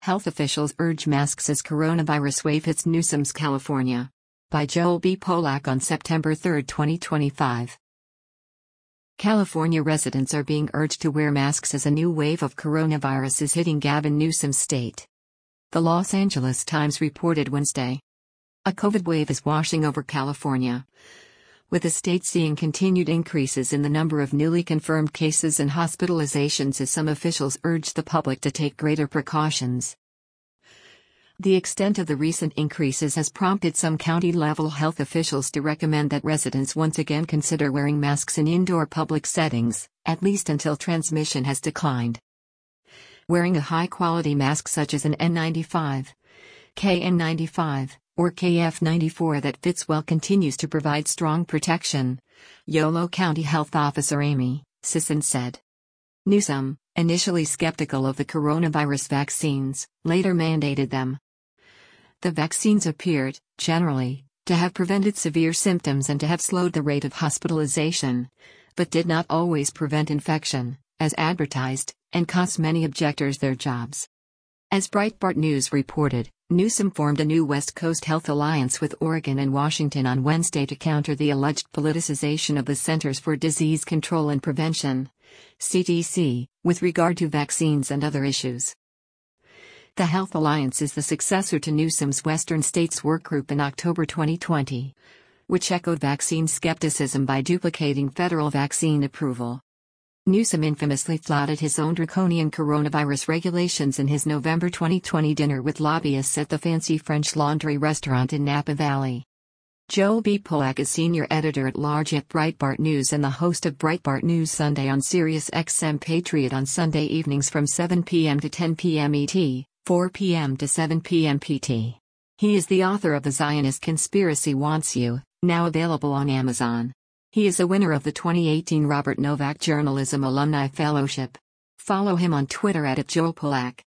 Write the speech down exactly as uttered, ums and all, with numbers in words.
Health officials urge masks as coronavirus wave hits Newsom's California. By Joel B. Polak on September third, twenty twenty-five. California residents are being urged to wear masks as a new wave of coronavirus is hitting Gavin Newsom's state. The Los Angeles Times reported Wednesday. A COVID wave is washing over California, with the state seeing continued increases in the number of newly confirmed cases and hospitalizations as some officials urge the public to take greater precautions. The extent of the recent increases has prompted some county-level health officials to recommend that residents once again consider wearing masks in indoor public settings, at least until transmission has declined. Wearing a high-quality mask such as an N ninety-five, K N ninety-five, or K F ninety-four that fits well continues to provide strong protection, Yolo County Health Officer Amy Sisson said. Newsom, initially skeptical of the coronavirus vaccines, later mandated them. The vaccines appeared, generally, to have prevented severe symptoms and to have slowed the rate of hospitalization, but did not always prevent infection, as advertised, and cost many objectors their jobs. As Breitbart News reported, Newsom formed a new West Coast Health Alliance with Oregon and Washington on Wednesday to counter the alleged politicization of the Centers for Disease Control and Prevention, C D C, with regard to vaccines and other issues. The Health Alliance is the successor to Newsom's Western States Workgroup in October twenty twenty, which echoed vaccine skepticism by duplicating federal vaccine approval. Newsom infamously flouted his own draconian coronavirus regulations in his November twenty twenty dinner with lobbyists at the fancy French Laundry restaurant in Napa Valley. Joel B. Polak is senior editor-at-large at Breitbart News and the host of Breitbart News Sunday on Sirius X M Patriot on Sunday evenings from seven p m to ten p m E T, four p m to seven p m P T. He is the author of The Zionist Conspiracy Wants You, now available on Amazon. He is a winner of the twenty eighteen Robert Novak Journalism Alumni Fellowship. Follow him on Twitter at Joel Polak.